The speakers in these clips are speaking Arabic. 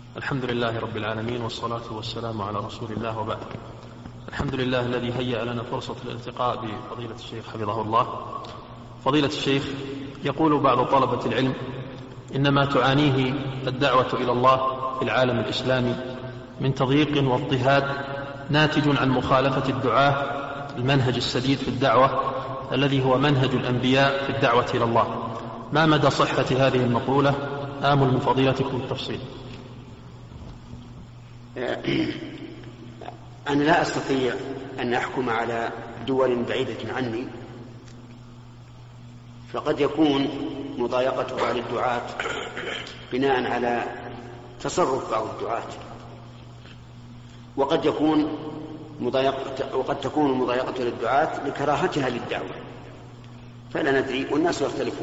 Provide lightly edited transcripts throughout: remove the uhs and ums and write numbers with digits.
الحمد لله رب العالمين، والصلاة والسلام على رسول الله، وبعد. الحمد لله الذي هيأ لنا فرصة الالتقاء بفضيلة الشيخ حفظه الله. فضيلة الشيخ، يقول بعض طلبة العلم إنما تعانيه الدعوة إلى الله في العالم الإسلامي من تضييق واضطهاد ناتج عن مخالفة الدعاة المنهج السديد في الدعوة الذي هو منهج الأنبياء في الدعوة إلى الله. ما مدى صحة هذه المقولة؟ آمل من فضيلتكم التفصيل. أنا لا أستطيع أن أحكم على دول بعيدة عني، فقد يكون مضايقتها للدعاة بناء على تصرف بعض الدعاة، وقد تكون مضايقة للدعاة لكراهتها للدعوة، فلا ندري والناس يختلفون.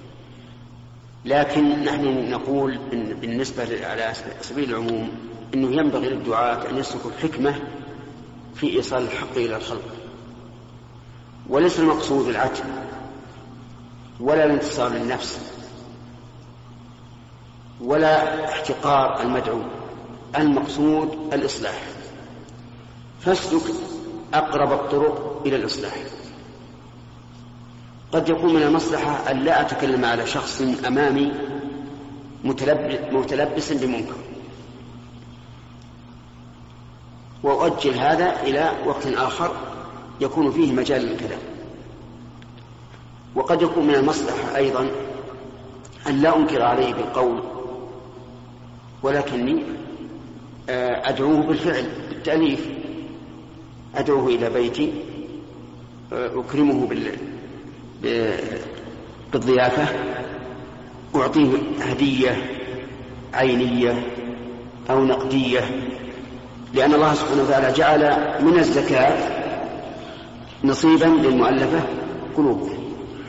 لكن نحن نقول إن بالنسبة على سبيل العموم أنه ينبغي للدعاة أن يسلكوا الحكمة في إيصال الحق إلى الخلق، وليس المقصود العتب ولا الانتصار للنفس ولا احتقار المدعو، المقصود الإصلاح، فاسلك أقرب الطرق إلى الإصلاح. قد يكون من المصلحة أن لا أتكلم على شخص أمامي متلبس بمنكر، وأؤجل هذا إلى وقت آخر يكون فيه مجال للكلام. وقد يكون من المصلحة أيضا أن لا أنكر عليه بالقول، ولكني أدعوه بالفعل، بالتأليف، أدعوه إلى بيتي، أكرمه بالضيافة، أعطيه هدية عينية أو نقدية، لأن الله سبحانه وتعالى جعل من الزكاة نصيبا للمؤلفة قلوبهم.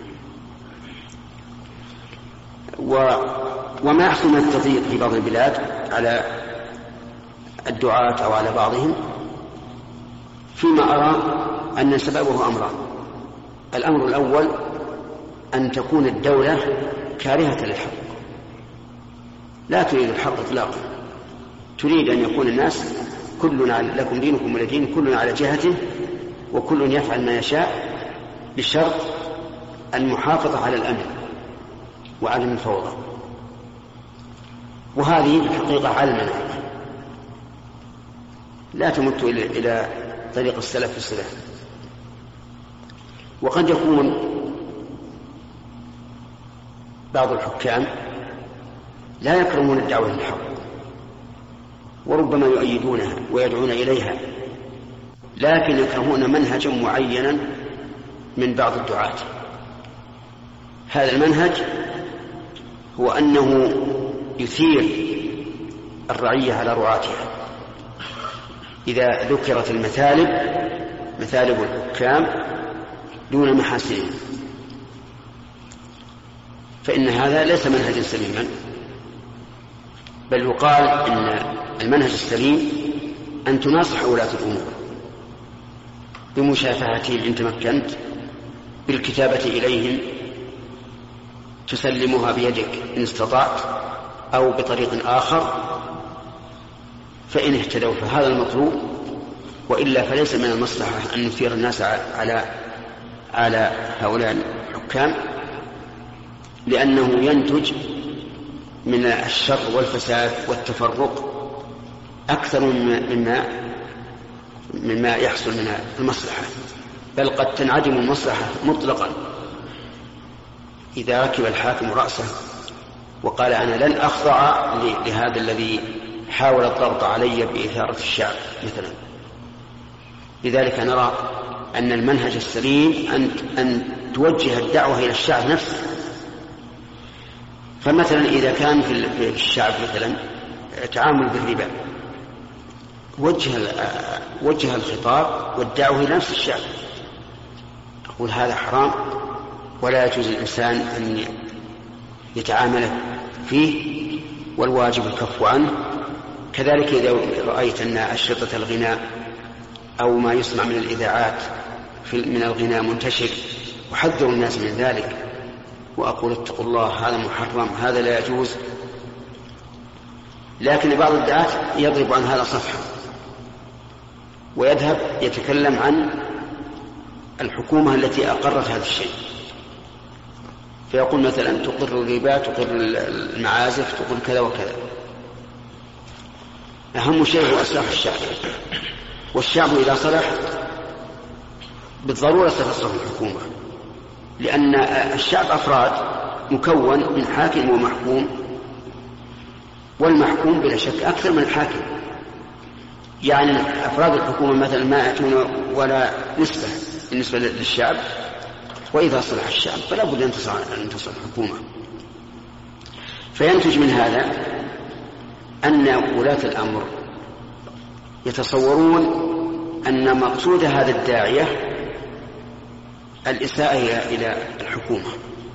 وما يحصل من التضييق في بعض البلاد على الدعاة أو على بعضهم، فيما أرى أن سببه أمران. الأمر الأول أن تكون الدولة كارهة للحق، لا تريد الحق إطلاقا، تريد أن يكون الناس كلنا لكم دينكم ولي دين، كلنا على جهته، وكل يفعل ما يشاء بشرط المحافظة على الأمن وعدم الفوضى. وهذه الحقيقة علمنا، لا تمت إلى طريق السلف الصالح. وقد يكون بعض الحكام لا يكرمون الدعوة للحق، وربما يؤيدونها ويدعون إليها، لكن يكرهون منهجا معينا من بعض الدعاة. هذا المنهج هو أنه يثير الرعية على رعاتها. إذا ذكرت مثالب الحكام دون محاسنهم، فإن هذا ليس منهجا سليما، بل يقال إن المنهج السليم أن تناصح ولاة الأمور بمشافهتهم إن تمكنت، بالكتابة إليهم، تسلمها بيدك إن استطعت، أو بطريق آخر، فإن اهتدوا فهذا المطلوب، وإلا فليس من المصلحة أن نثير الناس على هؤلاء الحكام، لأنه ينتج من الشر والفساد والتفرق أكثر مما يحصل من المصلحة، بل قد تنعدم المصلحة مطلقا إذا ركب الحاكم رأسه وقال أنا لن أخضع لهذا الذي حاول الضغط علي بإثارة الشعب مثلا. لذلك نرى أن المنهج السليم أن توجه الدعوة إلى الشعب نفسه. فمثلا إذا كان في الشعب مثلا تعامل بالربا، وجه الخطاب والدعوة إلى نفس الشعب، أقول هذا حرام ولا يجوز الإنسان أن يتعامل فيه، والواجب الكف عنه. كذلك إذا رأيت أن أشرطة الغناء أو ما يسمع من الإذاعات من الغناء منتشر، وحذر الناس من ذلك، وأقول اتقوا الله، هذا محرم، هذا لا يجوز، لكن بعض الدعاة يضرب عن هذا صفحة ويذهب يتكلم عن الحكومة التي أقرت هذا الشيء، فيقول مثلا تقر الربا، تقر المعازف، تقر كذا وكذا. أهم شيء هو إصلاح الشعب، والشعب إذا صلح بالضرورة ستصلح الحكومة، لأن الشعب أفراد مكون من حاكم ومحكوم، والمحكوم بلا شك أكثر من الحاكم. يعني أفراد الحكومة مثلا ما يأتون ولا نسبة بالنسبة للشعب، وإذا صلح الشعب فلا بد أن تصلح الحكومة. فينتج من هذا أن ولاة الأمر يتصورون أن مقصود هذا الداعية الإساءة إلى الحكومة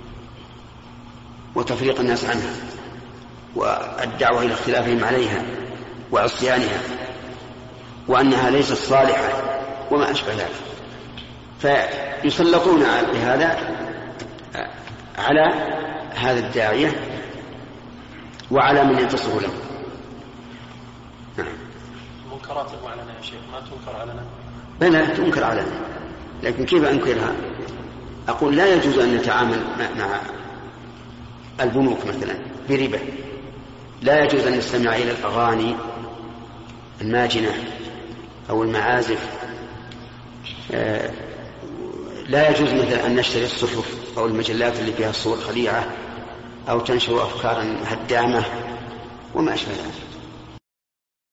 وتفريق الناس عنها والدعوة إلى اختلافهم عليها وعصيانها، وأنها ليست صالحة وما أشبه ذلك. فيسلطون بهذا على هذا الداعية وعلى من ينتصر له. نعم. المنكرات المعلنة يا شيخ ما تنكر علنا؟ لا تنكر علنا، لكن كيف أنكرها؟ أقول لا يجوز أن نتعامل مع البنوك مثلا بربا، لا يجوز أن نستمع إلى الأغاني الماجنة أو المعازف، لا يجوز مثلا أن نشتري الصحف أو المجلات اللي فيها صور خليعة أو تنشر أفكارا هدامة وما أشبه ذلك.